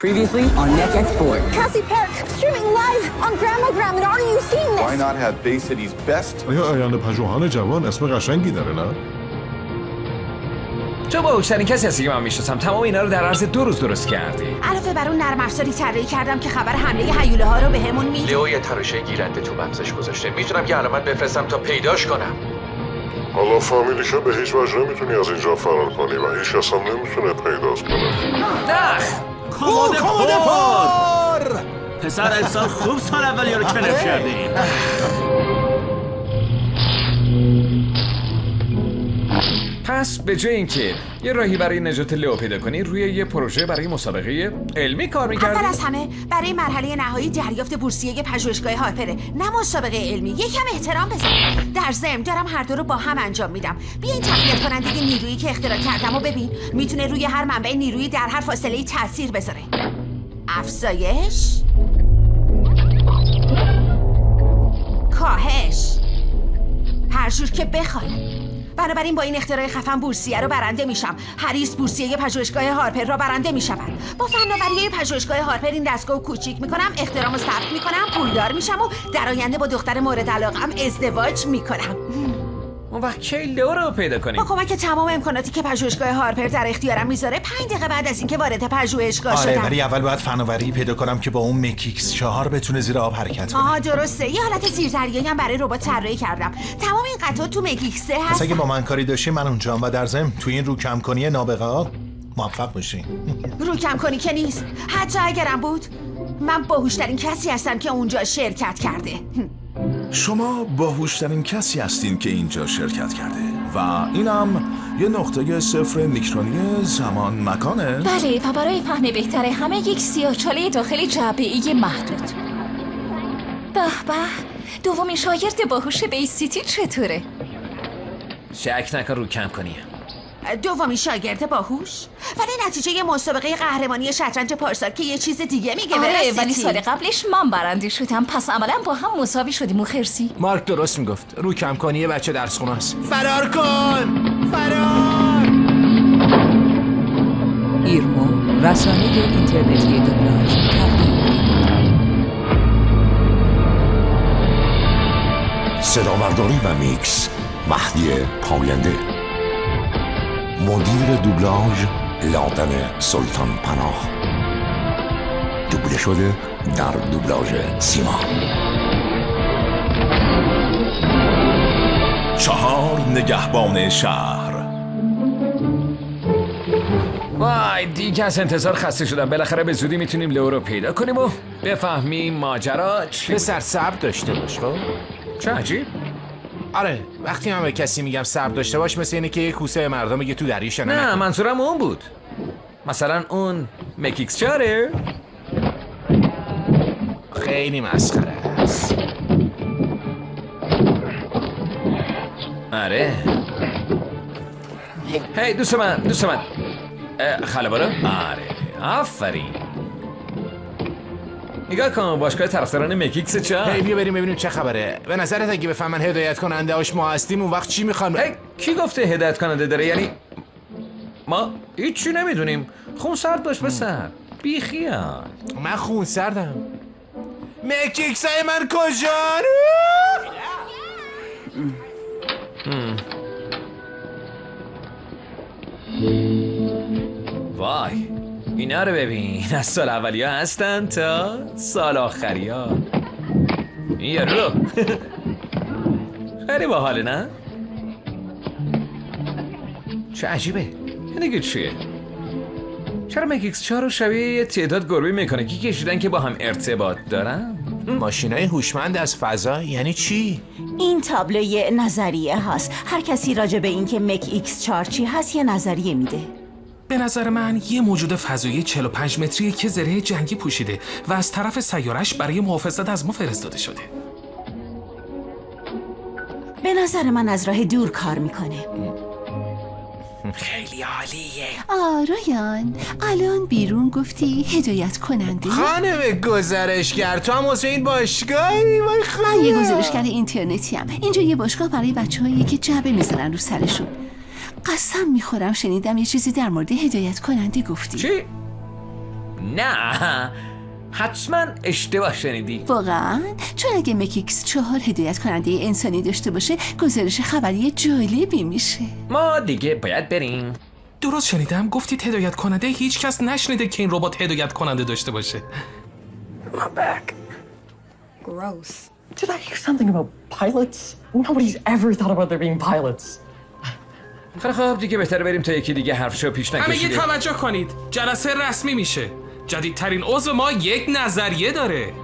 Previously on NetX4. Cassie Park, streaming live on Grandmogram, and are you seeing this? Why not have Bay City's best? آیا آینده پژوهان جوان اسم قشنگی داره نه؟ تو باهوشترین کسی هستی که من میشناسم. تمام اینا رو در عرض 2 روز درست کردی. علاوه بر اون نرم افزاری طراحی کردم که خبر حمله هیوله ها رو بهمون میده. لیو یه تراشه گیرنده تو مغزش گذاشته. میتونم یه علامت بفرستم تا پیداش کنم. حالا فامیلیشو به هیچ وجه نمیتونی از اینجا فرار کنی و هیچ کس هم نمیتونه پیداش کنه. دخ! کمد پر! پسر امسال خوب سال اولی رو کلف کردی. پس به جای اینکه یه راهی برای نجات لیو پیدا کنی، روی یه پروژه برای مسابقه علمی کار می‌کردی؟ اول از همه برای مرحله نهایی دریافت بورسیه پژوهشگاه هارپره، نه مسابقه علمی. یکم احترام بذار. در ضمن دارم هر دو رو با هم انجام میدم. بیاین تقویت کننده نیرویی که اختراع کردم و ببین میتونه روی هر منبع نیرویی در هر فاصله‌ای تاثیر بذاره. افزایش، کاهش، هر جور که بخوای. بنابراین با این اختراع خفن بورسیه رو برنده میشم. هریس بورسیه پژوهشگاه هارپر را برنده میشود. با فناوری پژوهشگاه هارپر این دستگاه کوچیک میکنم، احترام و ثبت میکنم، پولدار میشم و در آینده با دختر مورد علاقه‌ام ازدواج میکنم. اون وقت کی لیو رو پیدا کنیم؟ با کمک تمام امکاناتی که پژوهشگاه هارپر در اختیارم میذاره 5 دقیقه بعد از اینکه وارد پژوهشگاه شدم. ولی اول باید فناوری پیدا کنم که با اون مکیکس 4 بتونه زیر آب حرکت کنه. درسته. یه حالت زیردریایی هم برای ربات طراحی کردم. تمام این قطعات تو مکیکس هست. اگه با من کاری داشتی من اونجام و در ضمن تو این رو کم کنی نابغه ها موفق بشین. رو کم کنی که نیست. حتی اگرم بود من باهوشترین کسی هستم که اونجا شرکت کرده. شما باهوشترین کسی هستین که اینجا شرکت کرده و اینم یه نقطه صفر نیکترونی زمان مکانه؟ بله، و برای فهم بهتر همه یک سیاه‌چاله داخل جعبه‌ای محدود. به دومین شاگرد باهوش بی سیتی چطوره؟ شک نکن رو کم کنی. دومین شاگرد باهوش؟ ولی نتیجه مسابقه قهرمانی شطرنج پارسال که یه چیز دیگه میگه. ولی سال قبلش من برنده شدم، پس عملا با هم مساوی شدیم. و خرسی مارک درست میگفت. رو کم کنی یه بچه درس خونه است. فرار کن! فرار! ایرمو، رسانه اینترنتی دوبلاژ تقدیم می‌کند. صداورداری و میکس مهدی پاینده. مدیر دوبلاژ لادن سلطان پناه. دوبله شده در دوبلاژ سیما. 4 نگهبان شهر. وای دیگه از انتظار خسته شدم. بالاخره به زودی میتونیم لیو رو پیدا کنیم و بفهمیم ماجرا چی. پسر صبر داشته باش. خب چه عجیب. آره، وقتی من به کسی میگم صبر داشته باش مثل اینه که یه کوسه مردم میگه تو دریاش نه منظورم اون بود. مثلا اون مکیکس 4 خیلی مسخره است. آره. هی دوست من خاله برو. آره آفرین. نگاه کن باشگاه طرفداران مکیکس 4. هی بیا بریم ببینیم چه خبره. به نظرت اگه بفهمن هدایت کننده هاش ما هستیم اون وقت چی میخوان؟ هی کی گفته هدایت کننده داره؟ یعنی ما هیچی نمیدونیم. خون سرد باش بسر. بی خیال. من خون سردم. مکیکس های من کجان؟ وای اینا رو ببین. از سال اولی ها هستن تا سال آخری ها. این یارو رو خیلی باحاله نه؟ چه عجیبه. این دیگه چیه؟ چرا مکیکس 4 رو شبیه یه تعداد گربه مکانیکی کشیدن که با هم ارتباط دارن؟ ماشینای هوشمند از فضا یعنی چی؟ این تابلوی نظریه هست. هر کسی راجع به این که مکیکس 4 چی هست یه نظریه میده. به نظر من یه موجود فضایی 45 متریه که زره جنگی پوشیده و از طرف سیارش برای محافظت از ما فرستاده شده. به نظر من از راه دور کار میکنه. خیلی عالیه. رایان الان بیرون گفتی هدایت کننده؟ خانم گزارشگر تو هم واسه این باشگاهی؟ من یه گزارشگر اینترنتی ام. اینجا یه باشگاه برای بچه‌هایی که جعبه میزنن رو سرشون. قسم میخورم شنیدم یه چیزی در مورد هدایت کننده گفتی. چی؟ نه حتما اشتباه شنیدی. واقعا؟ چون اگه مکیکس 4 هدایت کننده انسانی داشته باشه گزارش خبری جالبی میشه. ما دیگه باید بریم. درست شنیدم گفتید هدایت کننده هیچ کس نشنیده که این ربات هدایت کننده داشته باشه. My back. Gross. Did I hear something about pilots? Nobody's ever thought about there being pilots. خب دیگه بهتره بریم تا یکی دیگه حرفشو پیش همه نکشیده. توجه کنید. جلسه رسمی میشه. جدیدترین عضو ما یک نظریه داره.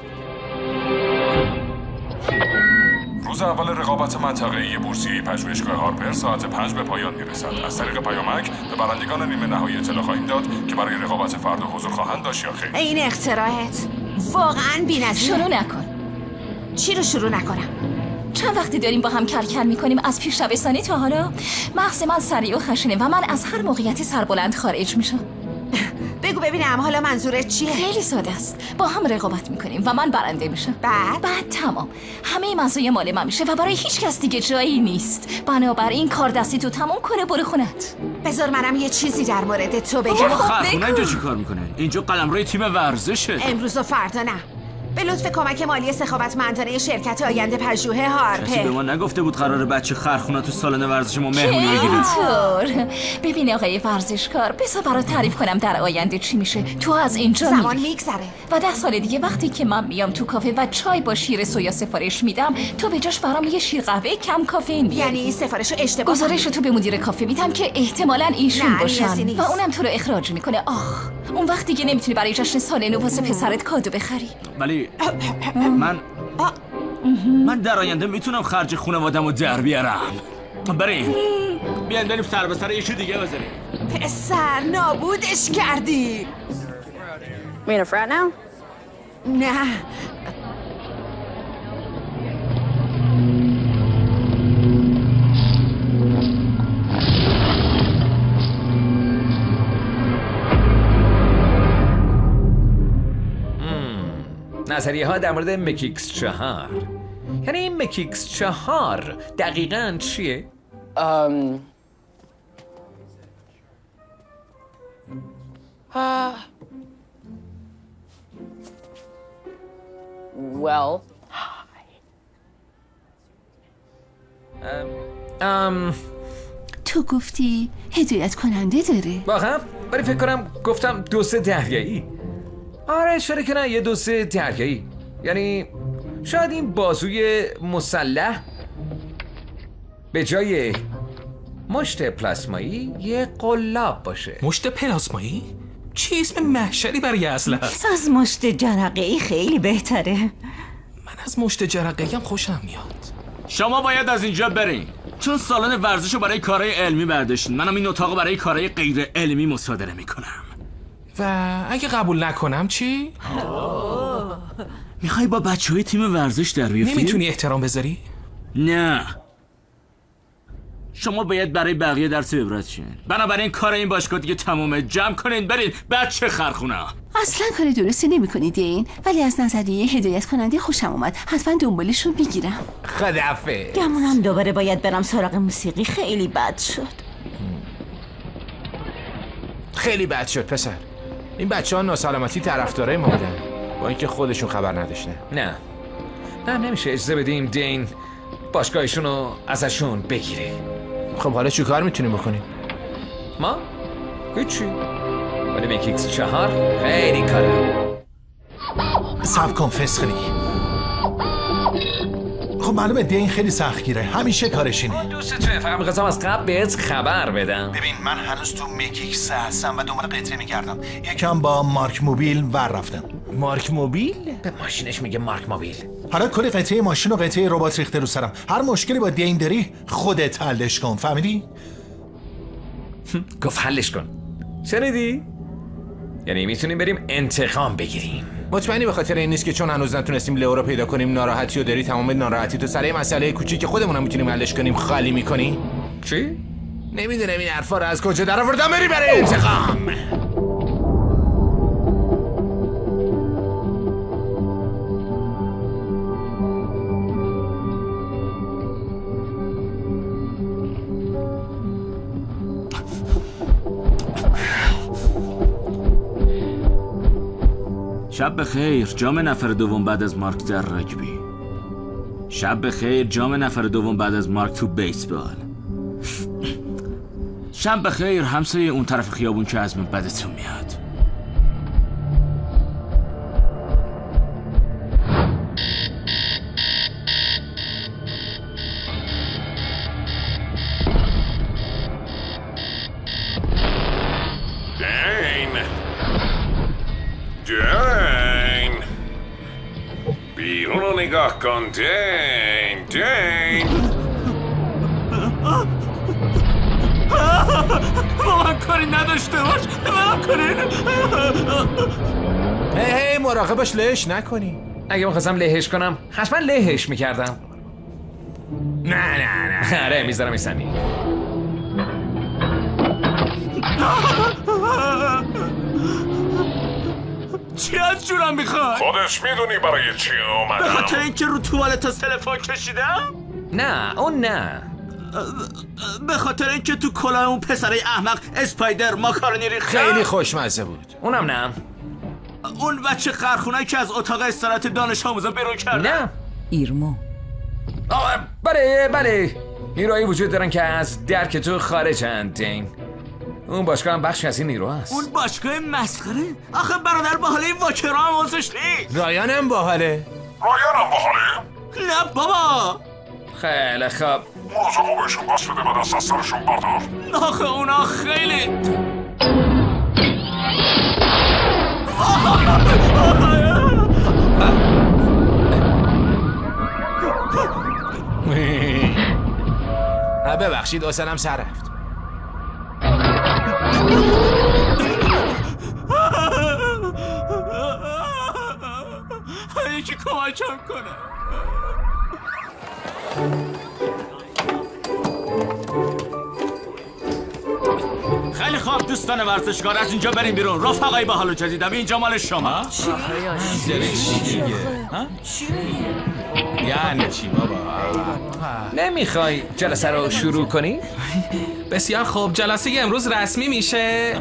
روز اول رقابت منطقه‌ای بورسیه پژوهشگاه هارپر ساعت 5 به پایان میرسد. از طریق پیامک به برندگان نیمه نهایی اطلاع خواهیم داد که برای رقابت فردا حضور خواهند داشت یا خیر. این اختراعت واقعا بی‌نظیره. شروع نکن. چی رو شروع نکنم؟ چند وقتی داریم با هم کل میکنیم از پیش‌روستانی تا حالا مغز من سریع و خشنه و من از هر موقعیتی سربلند خارج میشم. بگو ببینم حالا منظورت چیه؟ خیلی ساده است. با هم رقابت میکنیم و من برنده میشم. بعد تمام. همه مزایا مال من میشه و برای هیچ کس دیگه جایی نیست. بنابراین کار دستی تو تمام کنه برو خونت. بذار منم یه چیزی در مورد تو بگم. خونه اینجا چی کار میکنه؟ اینجا قلمروی تیم ورزشه. امروز و فردا نه. به لطف کمک مالی سخاوتمندانه شرکت آینده پژوهش هارپر. کسی به ما نگفته بود قراره بچه خرخونه تو سالن ورزش ما مهمونی بگیره. ببین آقای ورزشکار بذار برات تعریف کنم در آینده چی میشه. تو از اینجا زمان میگذره و 10 سال دیگه وقتی که من میام تو کافه و چای با شیر سویا سفارش میدم تو به جاش برام یه شیر قهوه کم کافئین بیاری. یعنی این سفارشو اشتباه گزارش تو به مدیر کافه میدم که احتمالاً ایشون باشن و اونم تو رو اخراج میکنه. آخ اون وقت دیگه نمیتونی برای جشن سال نو واسه پسرت کادو بخری. ولی من در آینده میتونم خرج خانواده‌مو در بیارم. بریم بریم سر به سر یه چیز دیگه بزنیم. پسر نابودش کردی. We in a frat now? نه نظریه ها در مورد مکیکس 4. یعنی این مکیکس 4 دقیقاً چیه؟ Well. تو گفتی هدایت کننده داره؟ واقعا؟ ولی فکر کنم گفتم دوست دریایی. آره چرا که نه یه دوست دریایی. یعنی شاید این بازوی مسلح به جای مشت پلاسمایی یه قلاب باشه. مشت پلاسمایی؟ چی اسم محشری برای اسلحه است؟ از مشت جرقه‌ای خیلی بهتره. من از مشت جرقه‌ای هم خوشم میاد. شما باید از اینجا برین چون سالن ورزشو برای کارهای علمی برداشتین. منم این اتاقو برای کارهای غیر علمی مصادره میکنم. و اگه قبول نکنم چی؟ میخوای با بچهای تیم ورزش در بیافتی؟ نمیتونی احترام بذاری؟ نه شما باید برای بقیه درس عبرت شین. بنابراین کار این باشگاه دیگه تمومه. جمع کنین برین بچه خرخونه. اصلا کار درستی نمی‌کنی دین، ولی از نظریه هدایت کننده خوشم اومد. حتما دنبالشون میگیرم. خدافه. گمونم دوباره باید برم سراغ موسیقی. خیلی بد شد. خیلی بد شد پسر. این بچه‌ها ناسلامتی طرفدارای ما بودن با اینکه خودشون خبر نداشتن. نه نمیشه اجازه بدیم دین باشگاهشون رو ازشون بگیره. خب حالا چی کار میتونیم بکنیم؟ ما؟ هیچی. ولی مکیکس 4 خیلی کاره. صبر کن فسخلی. خب معلومه دین خیلی سختگیره. همیشه کارش اینه. دوستته. فقط می‌خواستم از قبل بهت خبر بدم. ببین من هنوز تو مکیکس هستم و دنبال قطعه می‌گردم. یکم با مارک موبیل ور رفتم. مارک موبیل؟ به ماشینش میگه مارک موبیل. حالا کلی قطعه ماشین و قطعه ربات ریخته رو سرم. هر مشکلی با دین داری خودت حلش کن. فهمیدی؟ گفت حلش کن. شنیدی؟ یعنی میتونیم بریم انتقام بگیریم. مطمئنی به خاطر این نیست که چون هنوز نتونستیم لئو رو پیدا کنیم ناراحتی و داری تمام ناراحتی تو سر مسئله کوچیک خودمون میتونیم حلش کنیم خالی میکنی؟ چی؟ نمیدونم این حرفا رو از کجا درآوردم. بری برای انتقام. شب بخیر جام نفر دوم بعد از مارک در راگبی. شب بخیر جام نفر دوم بعد از مارک تو بیسبال. شب بخیر همسایه اون طرف خیابون که از من بدتون میاد. دین بیرون رو نگاه کن. دین با من کاری نداشته باش. با من کاری هی مراقب باش لهش نکنی. اگه میخواستم لهش کنم حتما لهش میکردم. نه آره میذارم ایسانی. چی از جونم میخوای؟ خودش میدونی برای چی اومدم. به خاطر اینکه رو توالت تلفن کشیدم؟ نه اون نه. به خاطر اینکه تو کلاه اون پسره احمق اسپایدر ماکارونی ریختم. خیلی خوشمزه بود. اونم نه. اون بچه خرخونه‌ای که از اتاق استراحت دانش آموزا بیرون کرد. نه. ایرمو. بله نیروهایی وجود دارن که از درک تو خارجن. دین اون باشگاه هم بخش از این نیرو هست. اون باشگاه مسخره؟ آخه برادر باحاله این واکرا هم واسش نیست. رایان هم باحاله. نه بابا. خیلی خوب موضوع بهشون باز بده بعد از سرشون بردار. آخه اونا خیلی ببخشید حسنم سر رفت. یکی کمکم کنه. خیلی خوب دوستان ورزشکار از اینجا بریم بیرون. رفقای باحال و جدیدم اینجا مال شما. یعنی چی بابا؟ نمیخوای جلسه رو شروع کنی؟ بسیار خوب جلسه امروز رسمی میشه.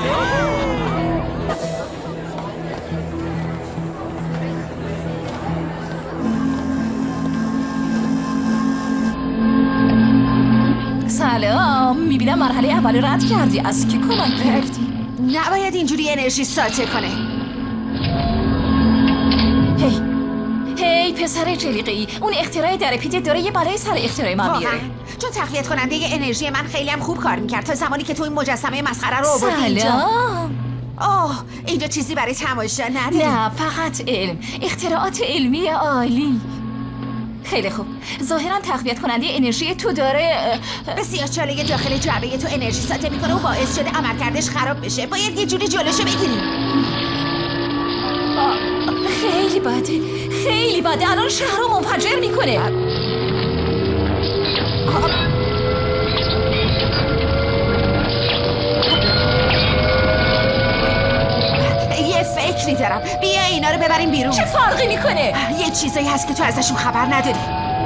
سلام. میبینم مرحله اول رد کردی. از کی کمک گرفتی؟ نباید اینجوری انرژی ساطع کنه. هی پسر جلیقه‌ای، اون اختراع در پیت داره یه بالای سر اختراع ما میاره. چون تقویت کننده انرژی من خیلی هم خوب کار میکرد تا زمانی که تو این مجسمه مسخره رو آوردی اینجا. سلام. اینجا چیزی برای تماشا نداری؟ نه فقط علم. اختراعات علمی عالی. خیلی خوب. ظاهرا تقویت کننده انرژی تو داره بسیار چاله داخل جعبه تو انرژی ساطع میکنه و باعث شده عملکردش خراب بشه. باید یه جوری جلوشو بگیریم. خیلی بده. خیلی بده. الان شهر رو منفجر میکنه. یه فکری دارم. بیا اینا رو ببریم بیرون. چه فرقی میکنه؟ یه چیزایی هست که تو ازشون خبر نداری.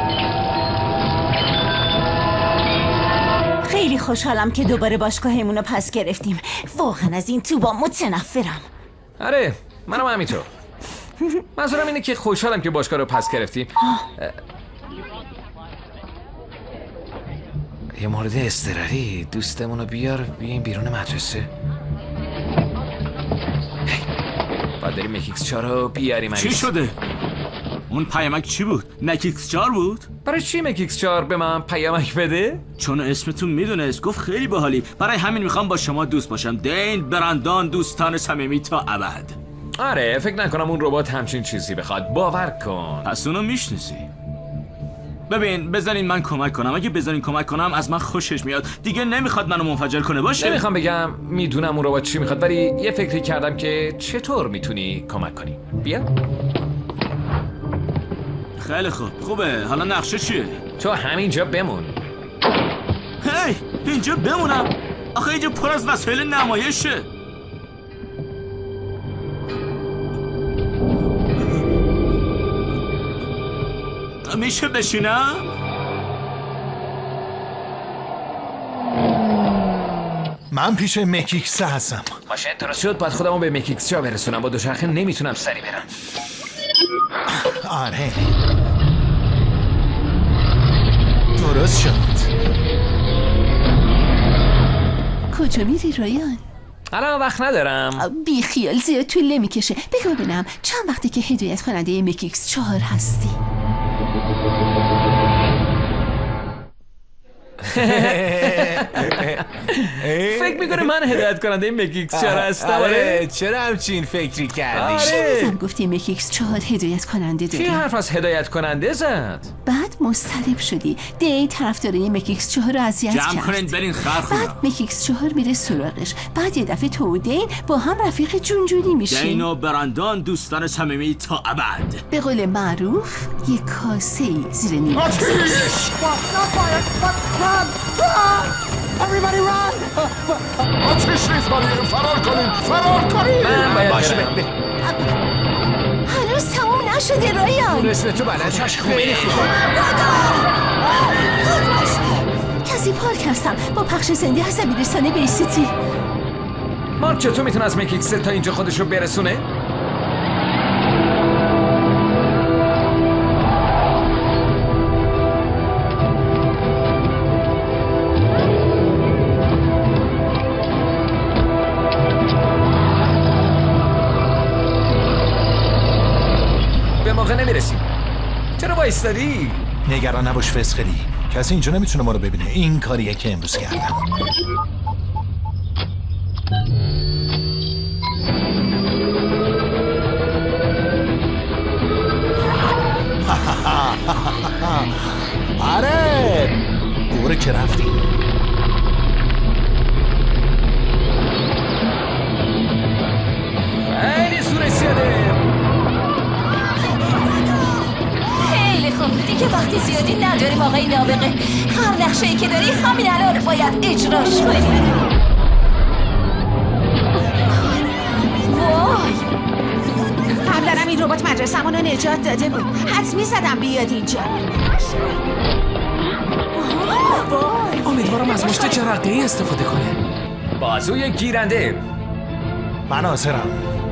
خیلی خوشحالم که دوباره باشگاهمون رو پس گرفتیم. واقعا از این توبا متنفرم. آره منم همینطور. منظورم اینه که خوشحالم که باشگاه رو پس گرفتیم. یه مورد اضطراری دوستمونو بیار بیایم بیرون مدرسه. باید بریم مکیکس 4 رو بیاریم. چی شده؟ اون پیامک چی بود؟ مکیکس 4 بود؟ برای چی مکیکس 4 به من پیامک بده؟ چون اسمتون میدونست. گفت خیلی باحالی. برای همین میخوام با شما دوست باشم. دین برندان دوستان صمیمی تا ابد. آره فکر نکنم اون ربات همچین چیزی بخواد. باور کن. پس اونو میشناسی. ببین بذارین من کمک کنم. اگه بذارین کمک کنم از من خوشش میاد. دیگه نمیخواد منو منفجر کنه باشه. نمیخوام بگم میدونم اون ربات چی میخواد ولی یه فکری کردم که چطور میتونی کمک کنی. بیا. خیلی خوبه. حالا نقشه چیه؟ تو همینجا بمون. هی اینجا بمونم؟ آخه اینجا پر از وسایل نمایشه. میشه بشینم؟ من پیش مکیکس هستم. باشه درست شد. باید خودمو به مکیکس جا برسونم. با دوچرخه نمیتونم سری برم. آره درست شد. کجا میری رایان؟ الان وقت ندارم. بی خیال زیاد طول نمیکشه. بگو ببینم چند وقتی که هدایت کننده مکیکس 4 هستی؟ فکر میکنه من هدایت کننده مکیکس 4 هستم؟ آره چرا همچین فکری کردی؟ شنیدم گفتی مکیکس 4 هدایت کننده داری. کی حرف از هدایت کننده زد؟ بعد مضطرب شدی. دی طرفدارای مکیکس 4 رو اذیت کرد. جمع کنین برین خرخونه. بعد مکیکس 4 میره سراغش. بعد یه دفعه تو و دین با هم رفیق جونجونی میشین. دین و برندان دوستان صمیمی تا ابد. به قول معروف یه کاسه زیر نیم. Everybody run! آتش ریزمانی فرار کنین من باشه هنوز تموم نشده رایان. اسم تو بلد خیلی کسی پارک هستم. با پخش زنده از امیرستان بی سیتی. مارک چطور میتونه از مکیکس تا اینجا خودشو برسونه؟ نمیرسیم. چرا وایستادی؟ نگران نباش فسخلی. کسی اینجا نمیتونه ما رو ببینه. این کاریه که امروز کردم. آره دوره که رفتی. خیلی سوره سیاده. دیگه وقتی زیادی نداریم آقای نابغه. هر نقشه‌ای که داری همین الان باید اجراش کنی. وای قبلا این ربات مدرسه‌مون رو نجات داده بود. حدس می‌زدم بیاد اینجا. امیدوارم از مشت جرقه‌ای استفاده کنه. بازوی گیرنده. من حاضرم.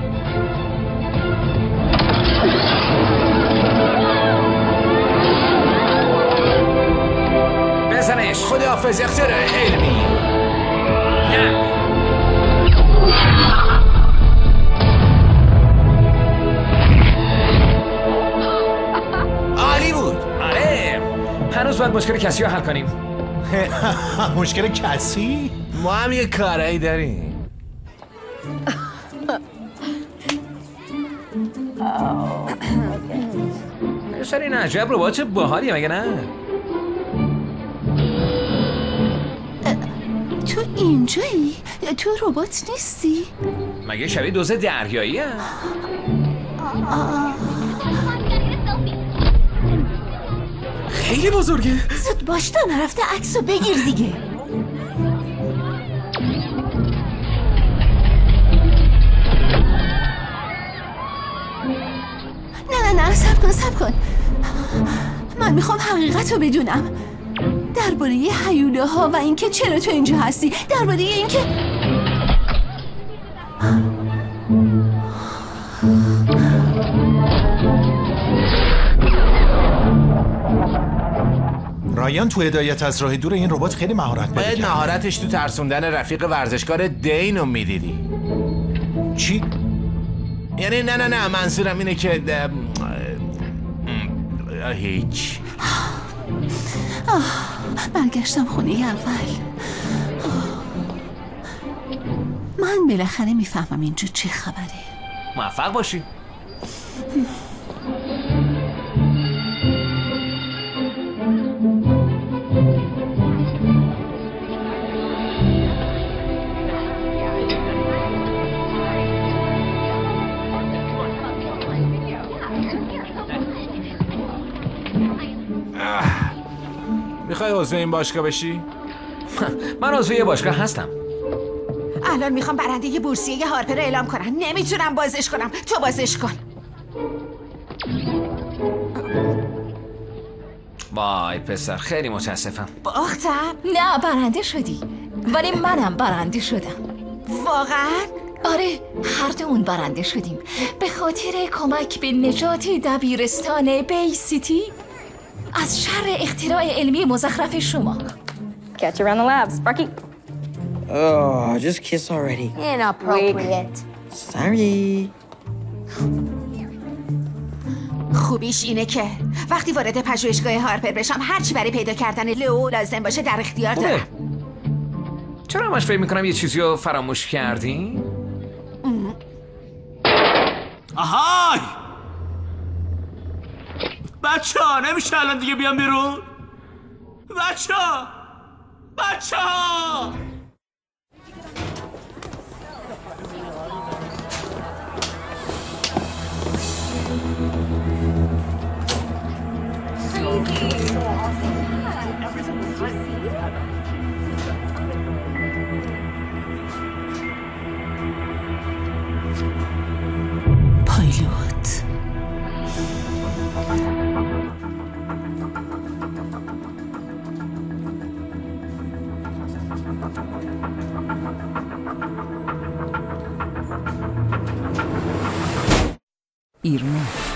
بزنش. خداحافظ اختراع علمی. عالی بود. آره هنوز باید مشکل کسی رو حل کنیم. مشکل کسی؟ ما هم یه کارایی داریم. پسر این عجب ربات چه باحالیه مگه نه؟ تو اینجایی؟ تو ربات نیستی؟ مگه شبیه دوز دریایی هم؟ خیلی بزرگه. زود باش تا نرفته عکسو بگیر دیگه. نه صبر کن. من میخوام حقیقت رو بدونم درباره هیوله ها و اینکه چرا تو اینجا هستی. درباره اینکه رایان تو هدایت از راه دور این ربات خیلی مهارت پیدا باید مهارتش تو ترسوندن رفیق ورزشکار دین رو میدیدی. چی؟ یعنی نه منظورم اینه که هیچ. برگشتم خونه اول. من بالاخره میفهمم اینجا چه خبره. موفق باشی. میخوای عضو این باشگاه بشی؟ من عضو یه باشگاه هستم. الان میخوام برنده بورسیه هارپر رو اعلام کنم. نمیتونم بازش کنم. تو بازش کن. وای پسر خیلی متاسفم. باختم؟ نه برنده شدی. ولی منم برنده شدم. واقعا؟ آره، هر دومون برنده شدیم به خاطر کمک به نجات دبیرستان بی سیتی از شر اختراع علمی مزخرف شما. Catch you around the lab, Sparky. Oh, just kiss already. Inappropriate. Sorry. خوبیش اینه که وقتی وارد پژوهشگاه هارپر بشم هرچی برای پیدا کردن لئو لازم باشه در اختیار دارم. چرا همش فکر میکنم یه چیزی رو فراموش کردین؟ آهای بچه ها نمیشه الان دیگه بیام بیرون؟ بچه ها پایلوت ایرنا